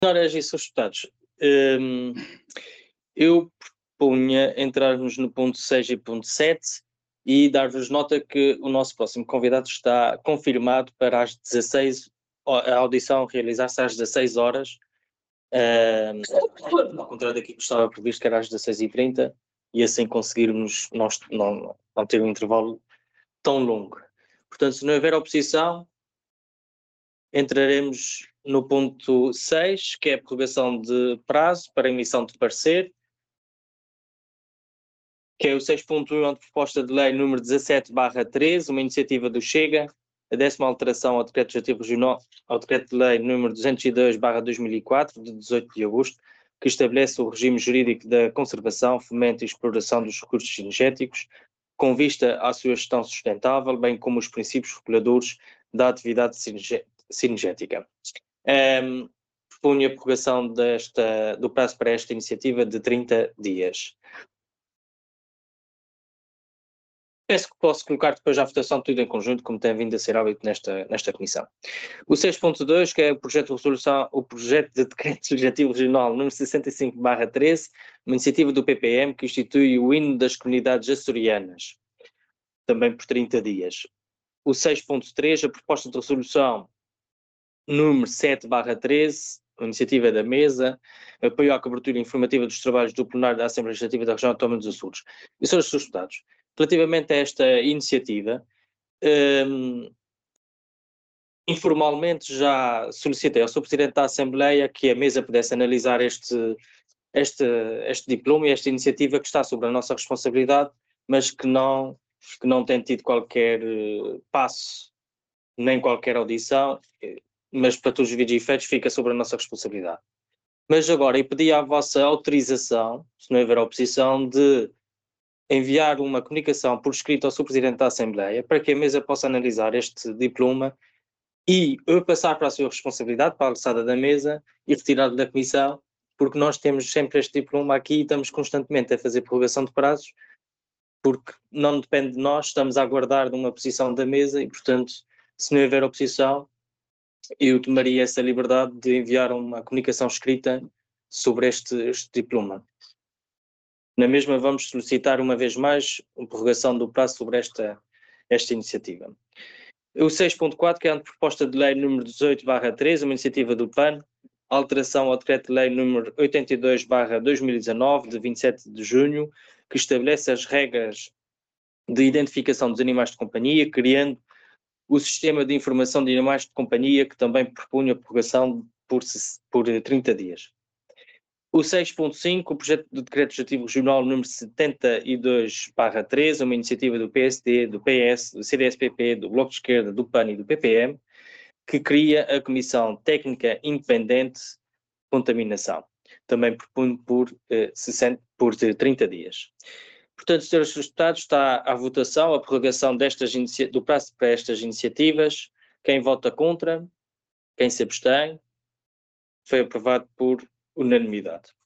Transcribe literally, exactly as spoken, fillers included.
Senhoras e senhores deputados, hum, eu propunha entrarmos no ponto seis e ponto sete e dar-vos nota que o nosso próximo convidado está confirmado para as dezasseis, a audição realizar-se às dezasseis horas, hum, ao contrário daqui que estava previsto que era às dezasseis e trinta, e assim conseguirmos nós, não, não ter um intervalo tão longo. Portanto, se não houver oposição, entraremos no ponto seis, que é a prorrogação de prazo para emissão de parecer, que é o seis ponto um, de proposta de lei número dezassete barra treze, uma iniciativa do Chega, a décima alteração ao Decreto Legislativo Regional, ao Decreto de Lei número duzentos e dois barra dois mil e quatro, de dezoito de agosto, que estabelece o regime jurídico da conservação, fomento e exploração dos recursos cinegéticos, com vista à sua gestão sustentável, bem como os princípios reguladores da atividade cinegética. Um, propunha a prorrogação desta, do prazo para esta iniciativa de trinta dias. Penso que posso colocar depois à votação tudo em conjunto, como tem vindo a ser hábito nesta, nesta comissão. O seis ponto dois, que é o projeto de resolução, o projeto de decreto legislativo regional número sessenta e cinco barra treze, uma iniciativa do P P M que institui o hino das comunidades açorianas, também por trinta dias. O seis ponto três, a proposta de resolução número sete barra treze, a iniciativa da mesa, apoio à cobertura informativa dos trabalhos do plenário da Assembleia Legislativa da Região Autónoma dos Açores. E senhores deputados, relativamente a esta iniciativa, um, informalmente já solicitei ao senhor Presidente da Assembleia que a mesa pudesse analisar este, este, este diploma e esta iniciativa que está sobre a nossa responsabilidade, mas que não, que não tem tido qualquer uh, passo, nem qualquer audição, mas para todos os vídeos e efeitos fica sobre a nossa responsabilidade. Mas agora, eu pedi a vossa autorização, se não houver oposição, de enviar uma comunicação por escrito ao senhor Presidente da Assembleia para que a mesa possa analisar este diploma e eu passar para a sua responsabilidade, para a alçada da mesa e retirá-lo da comissão, porque nós temos sempre este diploma aqui e estamos constantemente a fazer prorrogação de prazos, porque não depende de nós, estamos a aguardar de uma posição da mesa e, portanto, se não houver oposição, eu tomaria essa liberdade de enviar uma comunicação escrita sobre este, este diploma. Na mesma, vamos solicitar uma vez mais a prorrogação do prazo sobre esta, esta iniciativa. O seis ponto quatro, que é a proposta de lei número dezoito barra treze, uma iniciativa do P A N, alteração ao decreto de lei número oitenta e dois barra dois mil e dezanove, de vinte e sete de junho, que estabelece as regras de identificação dos animais de companhia, criando o sistema de informação de animais de companhia, que também propunha a prorrogação por, por trinta dias. O seis ponto cinco, o projeto do Decreto Legislativo Regional número setenta e dois barra treze, uma iniciativa do P S D, do P S, do C D S P P, do Bloco de Esquerda, do P A N e do P P M, que cria a Comissão Técnica Independente de Contaminação. Também propunho por, eh, sessenta, por trinta dias. Portanto, senhores deputados, está à votação a prorrogação destas do prazo para estas iniciativas. Quem vota contra? Quem se abstém? Foi aprovado por unanimidade.